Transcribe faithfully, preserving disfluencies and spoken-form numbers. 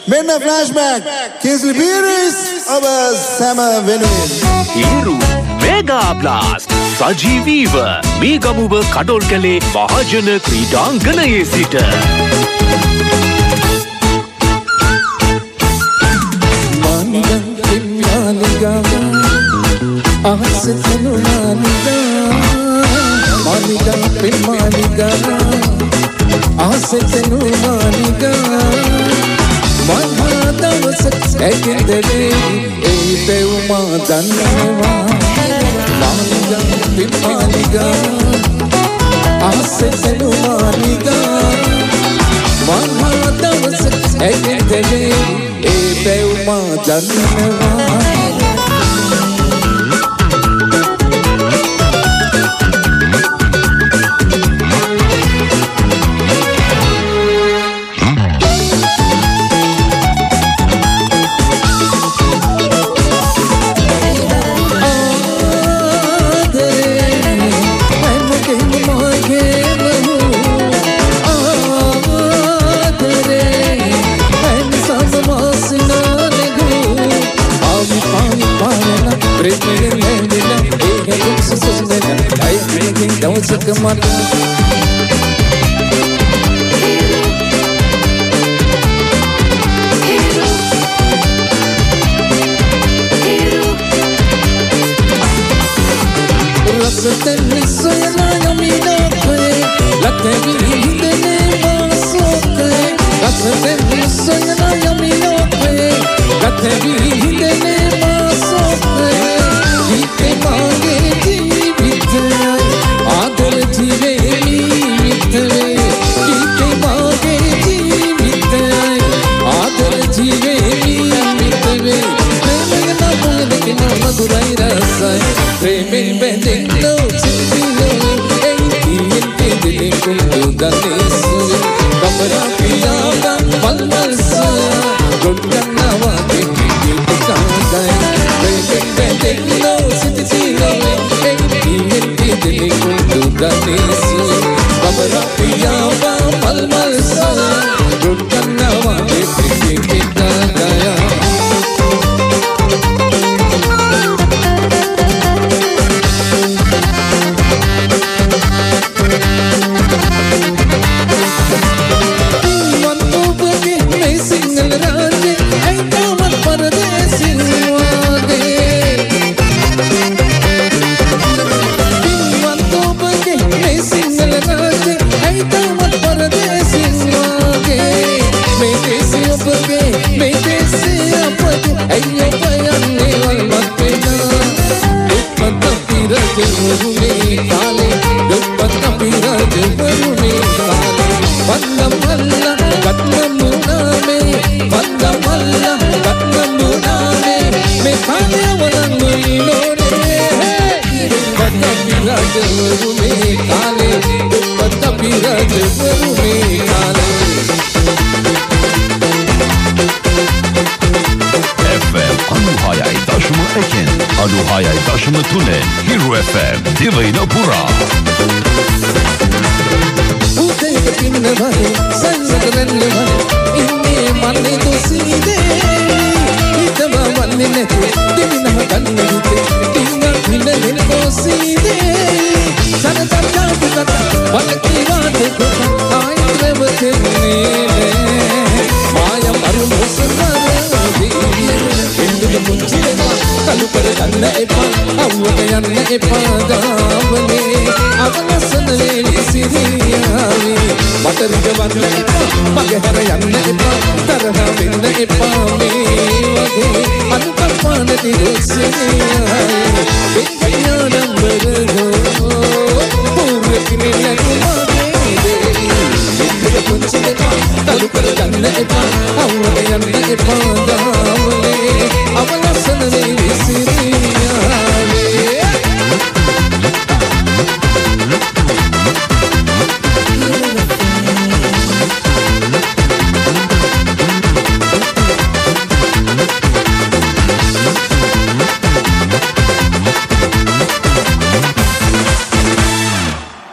මෙන්න ෆ්ලෑෂ්බැක් කිස්ලි පීරිස් ඔබ සැම වෙනුවෙන් හිරු මෙගා බ්ලාස්ට් සජීවීව මේ ගමුව කඩොල් කළේ මහජන ක්‍රීඩාංගණයේ සිට මානිගා පිම්මානිගා ආසතනු මානිගා මානිගා පිම්මානිගා ආසතනු මානිගා මහා දවස ඇගෙදේ ඒ දෙව්මා දන්නවා මානිගා පිම්මානිගා ආසතනු මානිගා මහා දවස ඇගෙදේ ඒ දෙව්මා දන්නවා Come on. Rasatani soyana yamina kare latani hindene masoke Rasatani soyana yamina kare latani hindene masoke Jite mange jeevithe आदर जीवे मित्रे जीते मागे जीविते आदर जीवे मित्रे प्रेम ना बोले कि ना मधुराई रसाय प्रेम बेंदे लो चिंती लो ए दिल के दिल को दुगाने सुए कमरा पिया का पल पल सा गुंडना वाके गीत गाए प्रेम बेंदे लो चिंती लो ए दिल के दिल को दुगाने सुए कमरा पिया का पल पल सा गुंडना वाके गीत गाया අනුහයයි දශම තුන හිරු එෆ් එම් දිවයින පුරා උදේට පින්නවනේ සංසදරන්නේ ඉන්නේ මන්නේ දුසීදේ හිතම වන්නේ නැති දිනම ගන්න හිතේ තින්න පින්නගෙන දුසීදේ සනතක් කාපුකට වලකී වාදේ කොට ආයිත්‍රව තෙන්නේ මාය මරු මොසනරදී ඉන්දුක පුංචිලේ කලු කර ගන්න එපා අවුවට යන්න එපා ගාවනේ අවනසන වේලි සිරියාවේ මතරික වන්න එපා මගේ හැර යන්න එපා තරහ වෙන්න එපා මේ වගේ අනුකම්පාන දිලසියාවේ විඥානම් බරගෝ පූර්ව කිනෙල කුමාරේ දෙවි ඉන්දුක පුංචිලේ කලු කර ගන්න එපා අවුවට යන්න එපා